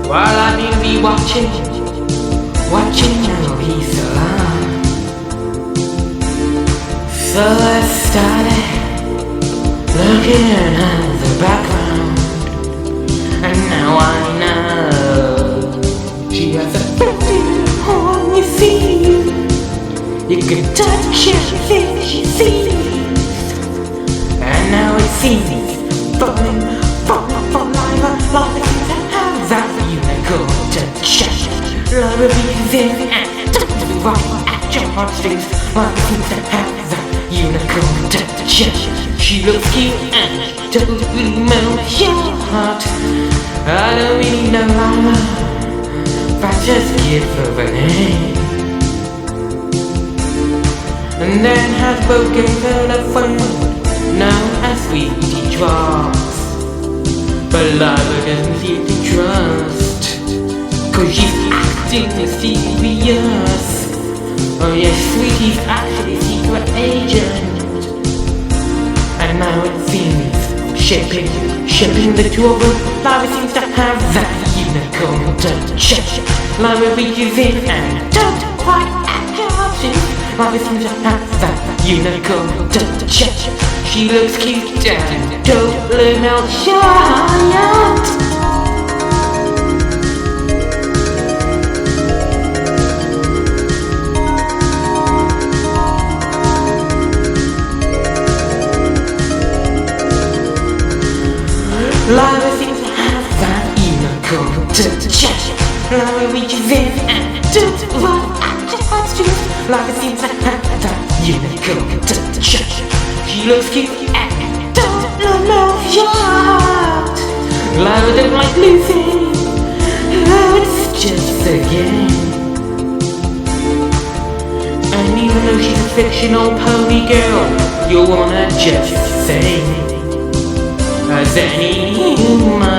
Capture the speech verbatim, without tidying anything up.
While I need to be watching, watching how he's alive. So I started looking at the background, and now I know she has a pretty on you see. You can touch everything she sees, and now it seems falling, falling, falling like life has that unicorn touch. Love is in and don't move on at your heartstrings. Love seems to have that unicorn touch. She looks cute and totally melts your heart. I don't really know how, if I just give her a name. And then has spoken to a friend known as Sweetie Drops. But Lila doesn't seem to trust, cause she's acting mysterious. Oh yes, Sweetie's actually secret agent. And now it seems, shipping, shipping the two of them, Lila seems to have that unicorn touch. Lila reaches in and don't quite at your options. Lila seems to have that unicorn touch. She looks cute and totally melts your heart. Lila seems to have that unicorn touch. Lila reaches in and don't run at your heartstrings. Lila seems to have that unicorn touch. She looks cute and don't love your heart. Lila don't like losing. Oh, it's just a game. And even though she's a fictional pony girl, you'll wanna just say, as any human